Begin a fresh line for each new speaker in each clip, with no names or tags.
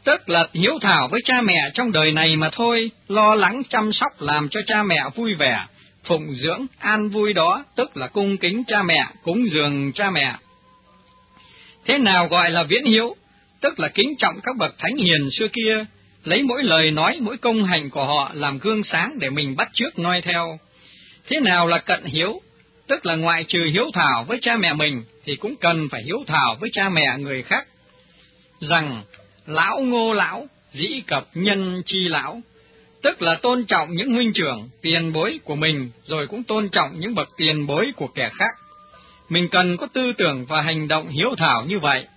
tức là hiếu thảo với cha mẹ trong đời này mà thôi, lo lắng chăm sóc làm cho cha mẹ vui vẻ, phụng dưỡng an vui, đó tức là cung kính cha mẹ, cúng dường cha mẹ. Thế nào gọi là viễn hiếu? Tức là kính trọng các bậc thánh hiền xưa kia, lấy mỗi lời nói, mỗi công hành của họ làm gương sáng để mình bắt chước noi theo. Thế nào là cận hiếu? Tức là ngoại trừ hiếu thảo với cha mẹ mình thì cũng cần phải hiếu thảo với cha mẹ người khác. Rằng lão ngô lão, dĩ cập nhân chi lão, tức là tôn trọng những huynh trưởng, tiền bối của mình, rồi cũng tôn trọng những bậc tiền bối của kẻ khác. Mình cần có tư tưởng và hành động hiếu thảo như vậy.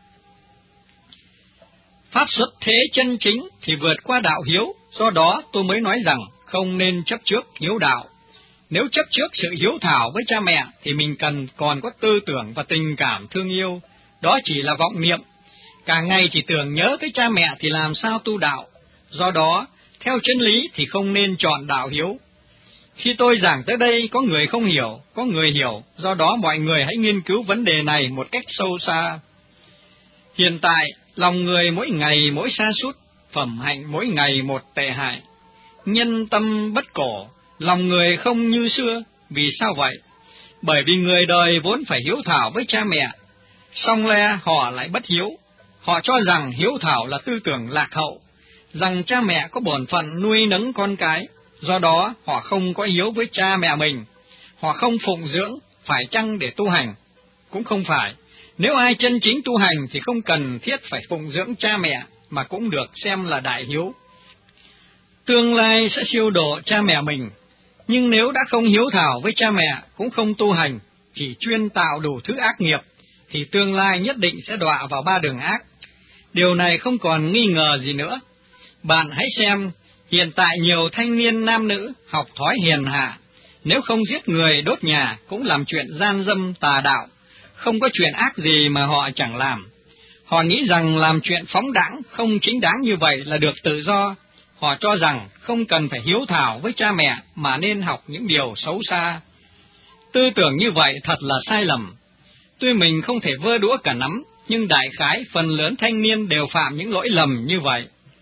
Pháp xuất thế chân chính thì vượt qua đạo hiếu, do đó tôi mới nói rằng không nên chấp trước hiếu đạo. Nếu chấp trước sự hiếu thảo với cha mẹ thì mình còn có tư tưởng và tình cảm thương yêu, đó chỉ là vọng niệm. Cả ngày chỉ tưởng nhớ tới cha mẹ thì làm sao tu đạo. Do đó, theo chân lý thì không nên chọn đạo hiếu. Khi tôi giảng tới đây, có người không hiểu, có người hiểu, do đó mọi người hãy nghiên cứu vấn đề này một cách sâu xa. Hiện tại, lòng người mỗi ngày mỗi sa sút, phẩm hạnh mỗi ngày một tệ hại. Nhân tâm bất cổ, lòng người không như xưa. Vì sao vậy? Bởi vì người đời vốn phải hiếu thảo với cha mẹ, song le họ lại bất hiếu. Họ cho rằng hiếu thảo là tư tưởng lạc hậu, rằng cha mẹ có bổn phận nuôi nấng con cái, do đó họ không có hiếu với cha mẹ mình. Họ không phụng dưỡng, phải chăng để tu hành? Cũng không phải. Nếu ai chân chính tu hành thì không cần thiết phải phụng dưỡng cha mẹ, mà cũng được xem là đại hiếu. Tương lai sẽ siêu độ cha mẹ mình, nhưng nếu đã không hiếu thảo với cha mẹ, cũng không tu hành, chỉ chuyên tạo đủ thứ ác nghiệp, thì tương lai nhất định sẽ đọa vào ba đường ác. Điều này không còn nghi ngờ gì nữa. Bạn hãy xem, hiện tại nhiều thanh niên nam nữ học thói hiền hạ, nếu không giết người đốt nhà cũng làm chuyện gian dâm tà đạo, không có chuyện ác gì mà họ chẳng làm. Họ nghĩ rằng làm chuyện phóng đãng không chính đáng như vậy là được tự do. Họ cho rằng không cần phải hiếu thảo với cha mẹ mà nên học những điều xấu xa. Tư tưởng như vậy thật là sai lầm. Tuy mình không thể vơ đũa cả nắm, nhưng đại khái phần lớn thanh niên đều phạm những lỗi lầm như vậy.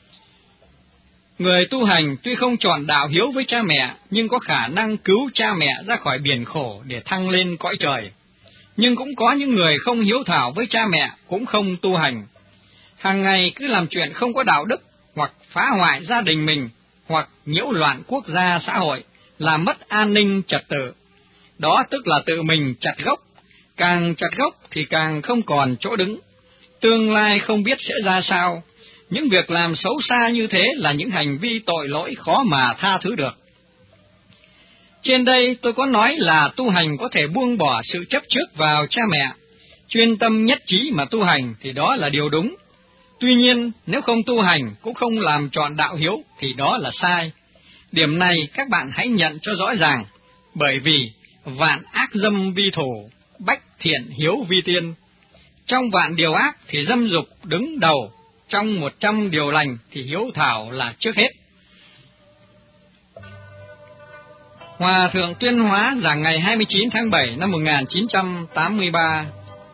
Người tu hành tuy không chọn đạo hiếu với cha mẹ, nhưng có khả năng cứu cha mẹ ra khỏi biển khổ để thăng lên cõi trời. Nhưng cũng có những người không hiếu thảo với cha mẹ, cũng không tu hành. Hàng ngày cứ làm chuyện không có đạo đức, hoặc phá hoại gia đình mình, hoặc nhiễu loạn quốc gia xã hội, làm mất an ninh trật tự. Đó tức là tự mình chặt gốc, càng chặt gốc thì càng không còn chỗ đứng. Tương lai không biết sẽ ra sao. Những việc làm xấu xa như thế là những hành vi tội lỗi khó mà tha thứ được. Trên đây tôi có nói là tu hành có thể buông bỏ sự chấp trước vào cha mẹ, chuyên tâm nhất trí mà tu hành thì đó là điều đúng. Tuy nhiên, nếu không tu hành cũng không làm trọn đạo hiếu thì đó là sai. Điểm này các bạn hãy nhận cho rõ ràng, bởi vì vạn ác dâm vi thủ, bách thiện hiếu vi tiên. Trong vạn điều ác thì dâm dục đứng đầu, trong 100 điều lành thì hiếu thảo là trước hết. Hòa thượng Tuyên Hóa giảng ngày 29 tháng 7 năm 1983.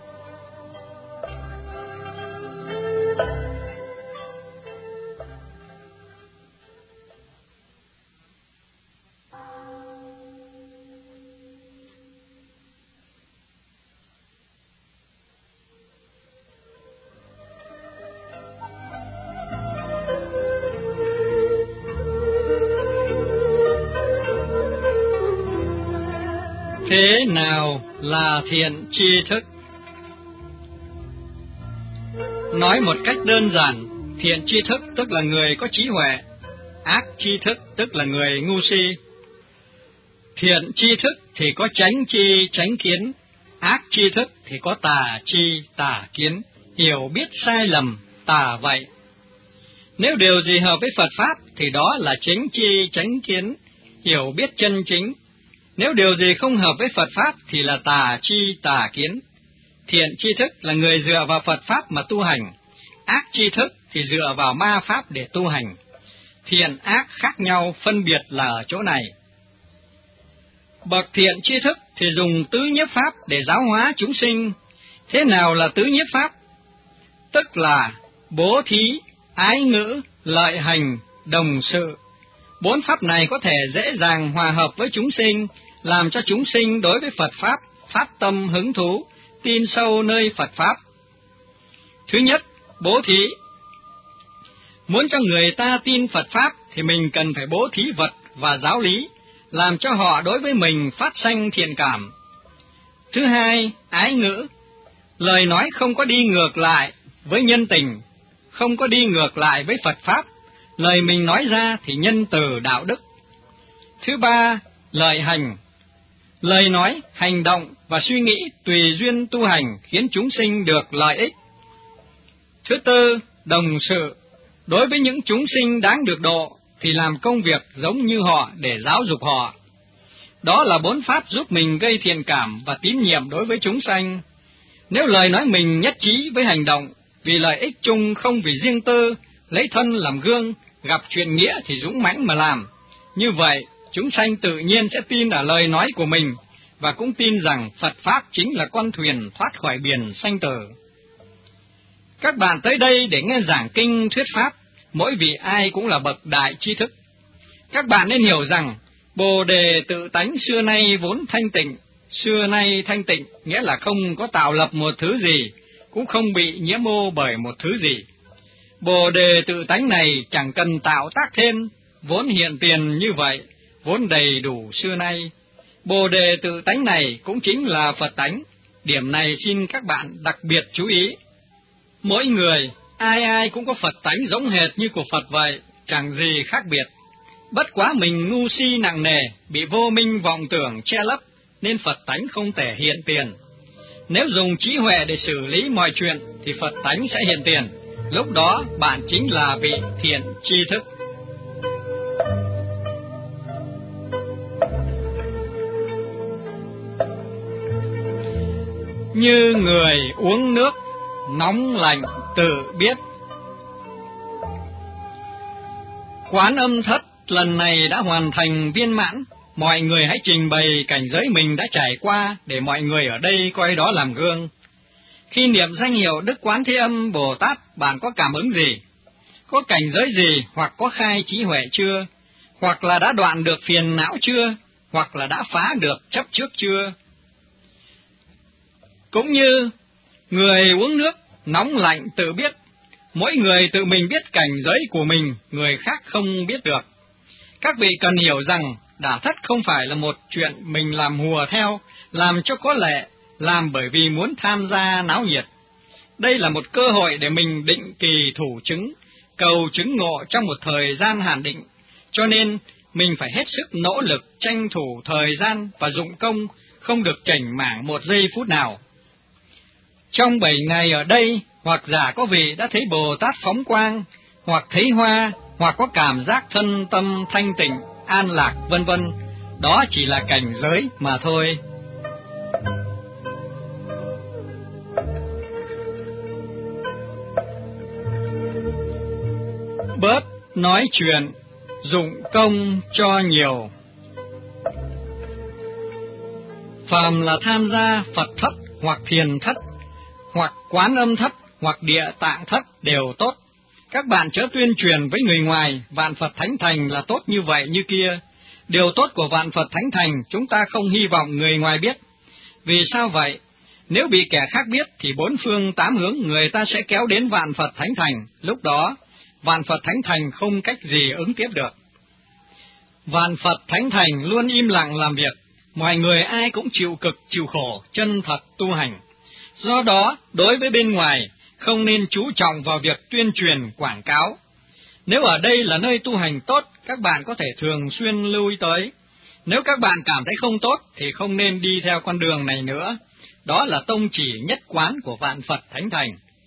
Thế nào là thiện tri thức? Nói một cách đơn giản, thiện tri thức tức là người có trí huệ, ác tri thức tức là người ngu si. Thiện tri thức thì có chánh tri chánh kiến, ác tri thức thì có tà tri tà kiến, hiểu biết sai lầm tà vậy. Nếu điều gì hợp với Phật Pháp thì đó là chánh tri chánh kiến, hiểu biết chân chính. Nếu điều gì không hợp với Phật Pháp thì là tà tri tà kiến. Thiện tri thức là người dựa vào Phật Pháp mà tu hành, ác tri thức thì dựa vào ma Pháp để tu hành. Thiện ác khác nhau, phân biệt là ở chỗ này. Bậc thiện tri thức thì dùng tứ nhiếp Pháp để giáo hóa chúng sinh. Thế nào là tứ nhiếp Pháp? Tức là bố thí, ái ngữ, lợi hành, đồng sự. 4 pháp này có thể dễ dàng hòa hợp với chúng sinh, làm cho chúng sinh đối với Phật Pháp phát tâm hứng thú, tin sâu nơi Phật Pháp. Thứ nhất, bố thí. Muốn cho người ta tin Phật Pháp thì mình cần phải bố thí vật và giáo lý, làm cho họ đối với mình phát sanh thiện cảm. Thứ hai, ái ngữ. Lời nói không có đi ngược lại với nhân tình, không có đi ngược lại với Phật Pháp, lời mình nói ra thì nhân từ đạo đức. Thứ ba, lợi hành. Lời nói, hành động và suy nghĩ tùy duyên tu hành khiến chúng sinh được lợi ích. Thứ tư, đồng sự. Đối với những chúng sinh đáng được độ thì làm công việc giống như họ để giáo dục họ. Đó là 4 pháp giúp mình gây thiện cảm và tín nhiệm đối với chúng sanh. Nếu lời nói mình nhất trí với hành động, vì lợi ích chung không vì riêng tư, lấy thân làm gương, gặp chuyện nghĩa thì dũng mãnh mà làm. Như vậy, chúng sanh tự nhiên sẽ tin ở lời nói của mình, và cũng tin rằng Phật Pháp chính là con thuyền thoát khỏi biển sanh tử. Các bạn tới đây để nghe giảng kinh thuyết Pháp, mỗi vị ai cũng là bậc đại tri thức. Các bạn nên hiểu rằng, Bồ Đề tự tánh xưa nay vốn thanh tịnh. Xưa nay thanh tịnh nghĩa là không có tạo lập một thứ gì, cũng không bị nhiễm ô bởi một thứ gì. Bồ Đề tự tánh này chẳng cần tạo tác thêm, vốn hiện tiền như vậy, vốn đầy đủ xưa nay. Bồ Đề tự tánh này cũng chính là Phật tánh, điểm này xin các bạn đặc biệt chú ý. Mỗi người, ai ai cũng có Phật tánh giống hệt như của Phật vậy, chẳng gì khác biệt. Bất quá mình ngu si nặng nề, bị vô minh vọng tưởng che lấp, nên Phật tánh không thể hiện tiền. Nếu dùng trí huệ để xử lý mọi chuyện, thì Phật tánh sẽ hiện tiền. Lúc đó, bạn chính là vị thiện tri thức. Như người uống nước, nóng lạnh tự biết. Quán Âm Thất lần này đã hoàn thành viên mãn. Mọi người hãy trình bày cảnh giới mình đã trải qua để mọi người ở đây coi đó làm gương. Khi niệm danh hiệu Đức Quán Thế Âm Bồ Tát, bạn có cảm ứng gì? Có cảnh giới gì, hoặc có khai trí huệ chưa? Hoặc là đã đoạn được phiền não chưa? Hoặc là đã phá được chấp trước chưa? Cũng như người uống nước, nóng lạnh tự biết. Mỗi người tự mình biết cảnh giới của mình, người khác không biết được. Các vị cần hiểu rằng, đả thất không phải là một chuyện mình làm hùa theo, làm cho có lệ, làm bởi vì muốn tham gia náo nhiệt. Đây là một cơ hội để mình định kỳ thủ chứng, cầu chứng ngộ trong một thời gian hạn định, cho nên mình phải hết sức nỗ lực tranh thủ thời gian và dụng công, không được chểnh mảng một giây phút nào. Trong 7 ngày ở đây, hoặc giả có vị đã thấy Bồ Tát phóng quang, hoặc thấy hoa, hoặc có cảm giác thân tâm thanh tịnh, an lạc, vân vân. Đó chỉ là cảnh giới mà thôi. Bớt nói chuyện, dụng công cho nhiều. Phàm là tham gia Phật thất hoặc thiền thất, hoặc Quán Âm thất, hoặc Địa Tạng thất đều tốt. Các bạn chớ tuyên truyền với người ngoài, vạn Phật thánh thành là tốt như vậy như kia. Điều tốt của vạn Phật thánh thành chúng ta không hy vọng người ngoài biết. Vì sao vậy? Nếu bị kẻ khác biết thì 4 phương 8 hướng người ta sẽ kéo đến vạn Phật thánh thành. Lúc đó, vạn Phật thánh thành không cách gì ứng tiếp được. Vạn Phật thánh thành luôn im lặng làm việc, mọi người ai cũng chịu cực chịu khổ, chân thật tu hành. Do đó, đối với bên ngoài, không nên chú trọng vào việc tuyên truyền, quảng cáo. Nếu ở đây là nơi tu hành tốt, các bạn có thể thường xuyên lưu ý tới. Nếu các bạn cảm thấy không tốt, thì không nên đi theo con đường này nữa. Đó là tông chỉ nhất quán của vạn Phật thánh thành.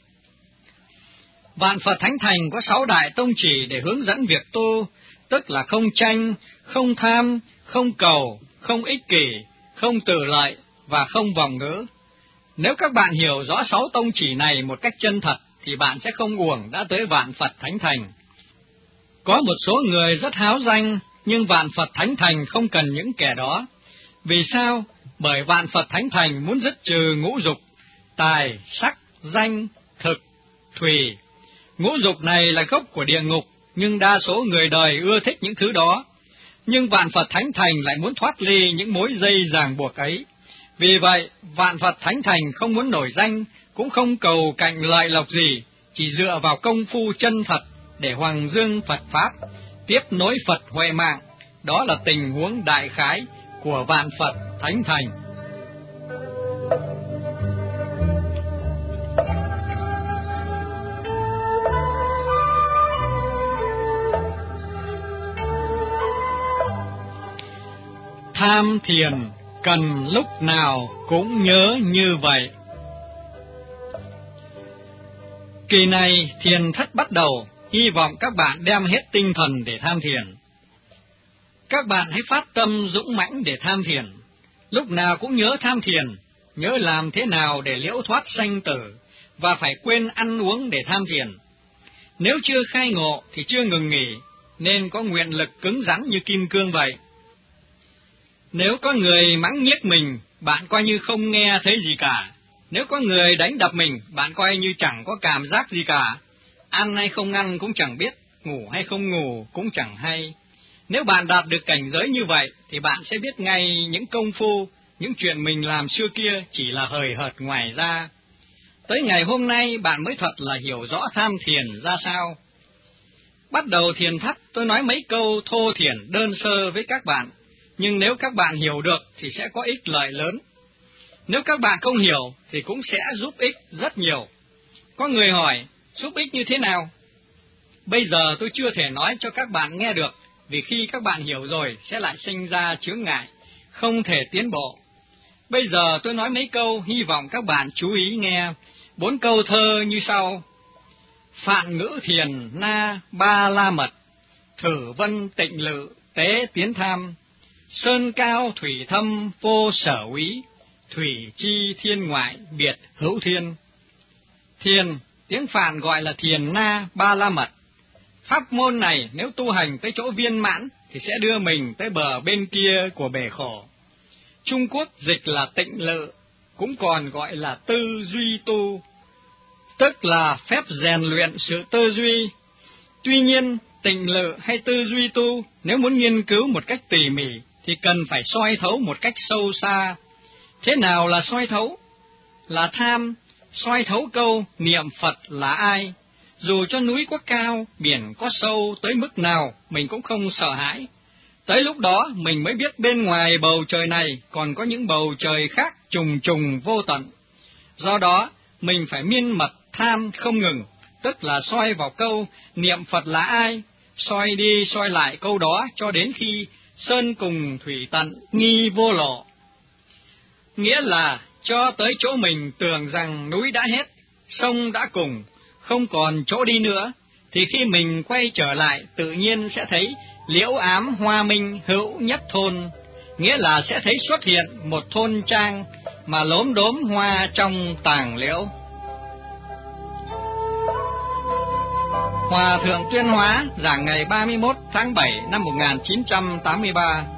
Vạn Phật thánh thành có 6 đại tông chỉ để hướng dẫn việc tu, tức là không tranh, không tham, không cầu, không ích kỷ, không tự lợi và không vọng ngữ. Nếu các bạn hiểu rõ 6 tông chỉ này một cách chân thật, thì bạn sẽ không uổng đã tới vạn Phật thánh thành. Có một số người rất háo danh, nhưng vạn Phật thánh thành không cần những kẻ đó. Vì sao? Bởi vạn Phật thánh thành muốn dứt trừ ngũ dục, tài, sắc, danh, thực, thùy. Ngũ dục này là gốc của địa ngục, nhưng đa số người đời ưa thích những thứ đó. Nhưng vạn Phật Thánh Thành lại muốn thoát ly những mối dây ràng buộc ấy. Vì vậy, vạn Phật Thánh Thành không muốn nổi danh, cũng không cầu cạnh lợi lộc gì, chỉ dựa vào công phu chân thật để hoằng dương Phật Pháp, tiếp nối Phật huệ mạng. Đó là tình huống đại khái của vạn Phật Thánh Thành. Tham thiền cần lúc nào cũng nhớ như vậy. Kỳ này thiền thất bắt đầu, hy vọng các bạn đem hết tinh thần để tham thiền. Các bạn hãy phát tâm dũng mãnh để tham thiền, lúc nào cũng nhớ tham thiền, nhớ làm thế nào để liễu thoát sanh tử, và phải quên ăn uống để tham thiền. Nếu chưa khai ngộ thì chưa ngừng nghỉ, nên có nguyện lực cứng rắn như kim cương vậy. Nếu có người mắng nhiếc mình, bạn coi như không nghe thấy gì cả. Nếu có người đánh đập mình, bạn coi như chẳng có cảm giác gì cả. Ăn hay không ăn cũng chẳng biết, ngủ hay không ngủ cũng chẳng hay. Nếu bạn đạt được cảnh giới như vậy, thì bạn sẽ biết ngay những công phu, những chuyện mình làm xưa kia chỉ là hời hợt ngoài ra. Tới ngày hôm nay, bạn mới thật là hiểu rõ tham thiền ra sao. Bắt đầu thiền thất, tôi nói mấy câu thô thiển đơn sơ với các bạn, nhưng nếu các bạn hiểu được thì sẽ có ích lợi lớn. Nếu các bạn không hiểu thì cũng sẽ giúp ích rất nhiều. Có người hỏi, giúp ích như thế nào? Bây giờ tôi chưa thể nói cho các bạn nghe được, vì khi các bạn hiểu rồi sẽ lại sinh ra chướng ngại, không thể tiến bộ. Bây giờ tôi nói mấy câu, hy vọng các bạn chú ý nghe. 4 câu thơ như sau. Phạn ngữ thiền na ba la mật, thử vân tịnh lự tế tiến tham, sơn cao thủy thâm vô sở úy, thủy chi thiên ngoại biệt hữu thiên. Thiền, tiếng Phạn gọi là thiền na ba la mật. Pháp môn này nếu tu hành tới chỗ viên mãn thì sẽ đưa mình tới bờ bên kia của bể khổ. Trung Quốc dịch là tịnh lự, cũng còn gọi là tư duy tu, tức là phép rèn luyện sự tư duy. Tuy nhiên, tịnh lự hay tư duy tu, nếu muốn nghiên cứu một cách tỉ mỉ, thì cần phải soi thấu một cách sâu xa. Thế nào là soi thấu? Là tham, soi thấu câu niệm Phật là ai. Dù cho núi có cao, biển có sâu tới mức nào, mình cũng không sợ hãi. Tới lúc đó, mình mới biết bên ngoài bầu trời này còn có những bầu trời khác trùng trùng vô tận. Do đó, mình phải miên mật tham không ngừng, tức là soi vào câu niệm Phật là ai, soi đi soi lại câu đó cho đến khi sơn cùng thủy tận nghi vô lộ. Nghĩa là cho tới chỗ mình tưởng rằng núi đã hết, sông đã cùng, không còn chỗ đi nữa, thì khi mình quay trở lại tự nhiên sẽ thấy liễu ám hoa minh hữu nhất thôn, nghĩa là sẽ thấy xuất hiện một thôn trang mà lốm đốm hoa trong tàng liễu. Hòa thượng Tuyên Hóa giảng ngày 31 tháng 7 năm 1983.